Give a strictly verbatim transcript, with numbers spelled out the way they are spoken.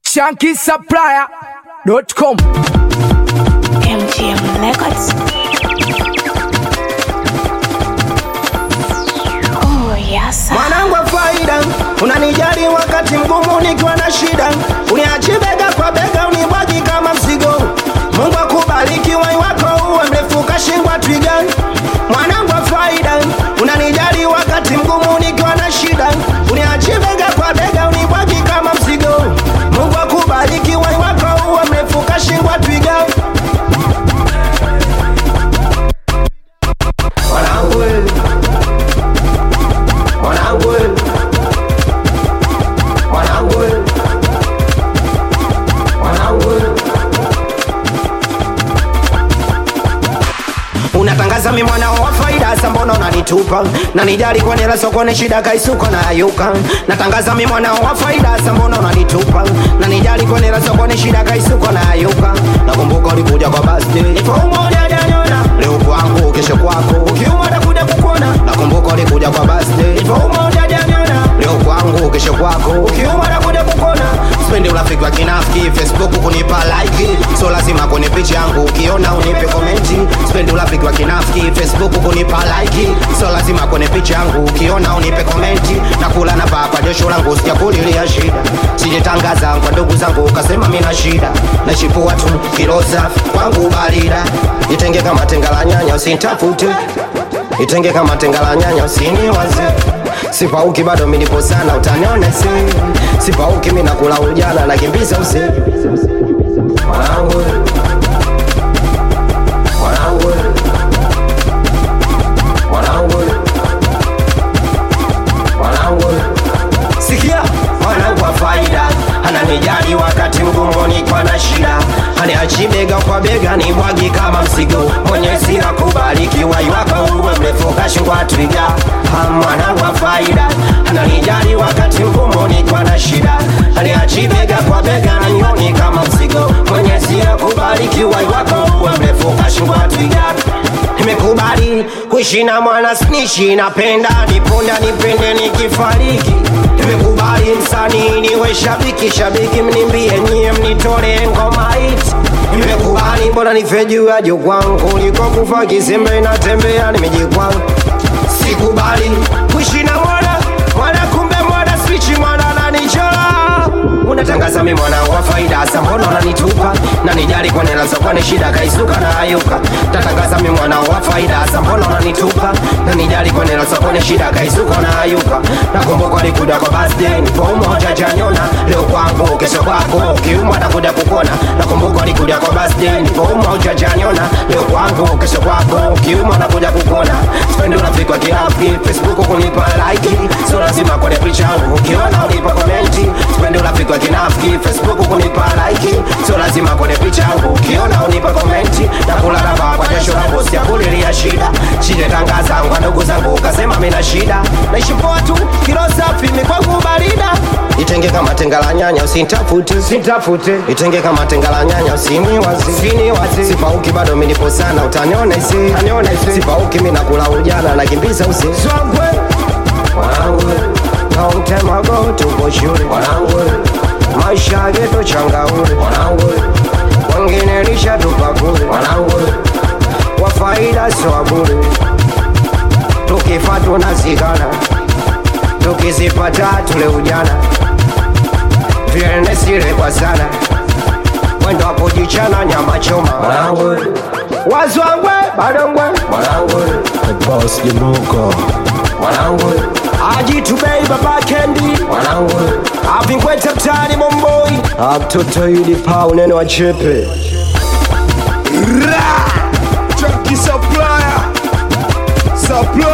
Shanky Supplier dot com. M G M Records. Oh yes. Mwanangu wa faida, unanijali wakati mgumu nikiwa na shida. Uniachi bega kwa bega, unibaki kama mzigo. Mungu akubariki wai wako uwe mrefu kashingwa twiga. Mwanangu wa faida, unanijali wakati mgumu nikiwa na shida. Uniachi bega kwa bega, unibaki kama mzigo. Mungu akubariki wai wako uwe mrefu kashingwa twiga. Mwanangu Mwanangu Mwanangu Mwanangu unatangaza mimi mwana wa faida, sasa mbona unanitupa? Na nijali kwa nela sokoni shida kaisuko na ayuka. Natangaza mimi mwana wa faida, sasa mbona unanitupa? Na nijali kwa nela sokoni shida kaisuko na ayuka. Nakumbuka ulikuja kwa birthday, nipo umoja jana. Leo kwangu kesho kwako, ukiuma utakuja kukuona. Nakumbuka ulikuja kwa birthday, nipo umoja jana. Leo kwangu kesho kwako, ukiuma utakuja kukuona. Sipendi urafiki wa kinafiki, Facebook kunipa like. So lazima kwenye picha yangu ukiona unipe comment. Sipendi urafiki wa kinafiki, Facebook kunipa like. So lazima kwenye picha yangu ukiona unipe comment. Nakula na papa jasho langu sijakulilia shida. Sijitangaza kwa ndugu zangu ukasema mimi na shida. Nashipua tu kilo safi kwangu barida. Itenge kama tenga la nyanya usinitafute. Itenge kama tenga la nyanya usiniwaze. Sipauki bado mimi nipo sana utaniona si. Sipauki mimi nakula ujana na kimbiza usi. Mwanangu Mwanangu Mwanangu Mwanangu sikia mwanangu wa faida, ananijali wakati mgumu nikiwa na shida. Aniachi bega kwa bega ni mwagi kama mzigo. Mwenyezi akubariki wai wako uwe mrefu kashingwa twiga. Mwanangu wa faida, ananijali wakati mgumu nikiwa na shida. Aniachi bega kwa bega nioni kama mzigo. Mwenyezi akubariki wai wako uwe mrefu kashingwa twiga. Nimekubali kuishi na mwana snishi, napenda niponda nipende nikifariki. Nimekubali msanii niwe shabiki, shabiki mnimbie nyie mnitore ngoma hit. Nimekubali mbona nifejua juu kwangu, niko kufa kisembe natembea nimejikwa. Sikubali kuishi na mwana, mwana kumbe mwana switch mwana ananichora. Unatangaza mimi mwana wa faida, sasa mbona unanitupa? Na nijali kwa nela sokoni shida kaisuka na ayuka. Tatangaza mimi mwana wa faida, sasa mbona unanitupa? Na nijali kwa nela sokoni shida kaisuka na ayuka. Nakumbuka ulikuja kwa birthday, nipo umoja janyona. Leo kwangu kesho kwako, ukiuma utakuja kukuona. Nakumbuka ulikuja kwa birthday, nipo umoja janyona. Leo kwangu kesho kwako, ukiuma utakuja kukuona. Sipendi urafiki wa kirafiki, Facebook kunipa like. So lazima kwenye picha yangu ukiona unipa comment. Sipendi urafiki wa kinafiki, Facebook kunipa like. So lazima kwenye picha yangu ukiona unipa comment. Nakula na baba jasho langu sijakulilia shida. Sijatangaza kwa ndugu zangu ukasema mimi na shida. Naishi poa tu kilo safi mimi kwangu barida. Itenge kama tenga la nyanya usinitafute, usinitafute. Itenge kama tenga la nyanya usiniwaze, usiniwaze. Sipauki bado mimi nipo sana utaniona isi, utaniona isi. Sipauki mimi nakula ujana na kimbiza usi. Swangwe mwanangu, long time ago tuko shule mwanangu. Maisha yetu changaure mwanangu. Wengine lisha tupakule mwanangu. Wa faida sio bure. Tukifa tunazikana, tukizipata tule ujana. Viende sile kwa sana, wendo hapo jichana nyama choma mwanangu. Wazwangwe badongwe mwanangu. The boss Jimuko mwanangu. Ajitu bei baba Kendi mwanangu. Avinkweta mtani momboi. Mtoto yudi pa unene wa chepe. Shanky Supplier Supplier